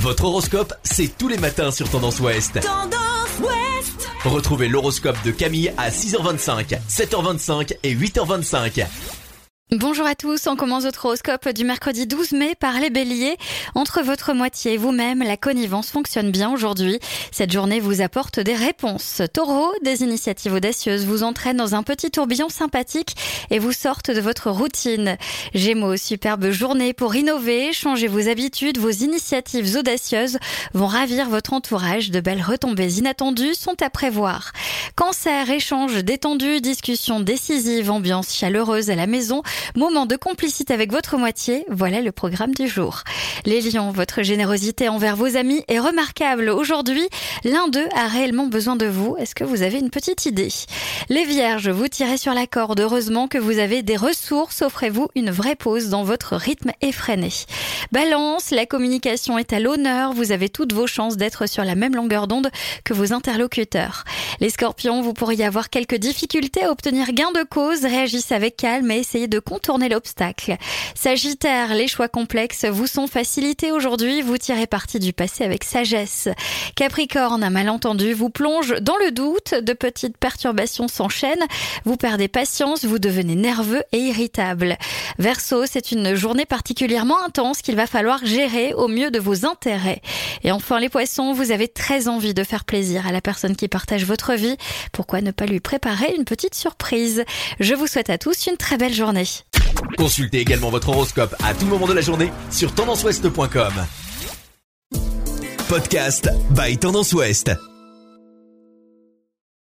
Votre horoscope, c'est tous les matins sur Tendance Ouest. Tendance Ouest. Retrouvez l'horoscope de Camille à 6h25, 7h25 et 8h25. Bonjour à tous, on commence votre horoscope du mercredi 12 mai par les béliers. Entre votre moitié et vous-même, la connivence fonctionne bien aujourd'hui. Cette journée vous apporte des réponses. Taureau, des initiatives audacieuses vous entraînent dans un petit tourbillon sympathique et vous sortent de votre routine. Gémeaux, superbe journée pour innover, changer vos habitudes, vos initiatives audacieuses vont ravir votre entourage. De belles retombées inattendues sont à prévoir. Cancer, échange détendu, discussion décisive, ambiance chaleureuse à la maison, moment de complicité avec votre moitié, voilà le programme du jour. Les lions, votre générosité envers vos amis est remarquable. Aujourd'hui, l'un d'eux a réellement besoin de vous. Est-ce que vous avez une petite idée ? Les vierges, vous tirez sur la corde. Heureusement que vous avez des ressources. Offrez-vous une vraie pause dans votre rythme effréné. Balance, la communication est à l'honneur. Vous avez toutes vos chances d'être sur la même longueur d'onde que vos interlocuteurs. Les scorpions, vous pourriez avoir quelques difficultés à obtenir gain de cause. Réagissez avec calme et essayez de contourner l'obstacle. Sagittaire, les choix complexes vous sont facilités aujourd'hui, vous tirez parti du passé avec sagesse. Capricorne, un malentendu vous plonge dans le doute, de petites perturbations s'enchaînent, vous perdez patience, vous devenez nerveux et irritable. Verseau, c'est une journée particulièrement intense qu'il va falloir gérer au mieux de vos intérêts. Et enfin les poissons, vous avez très envie de faire plaisir à la personne qui partage votre vie, pourquoi ne pas lui préparer une petite surprise ? Je vous souhaite à tous une très belle journée. Consultez également votre horoscope à tout moment de la journée sur tendanceouest.com. Podcast by Tendance Ouest.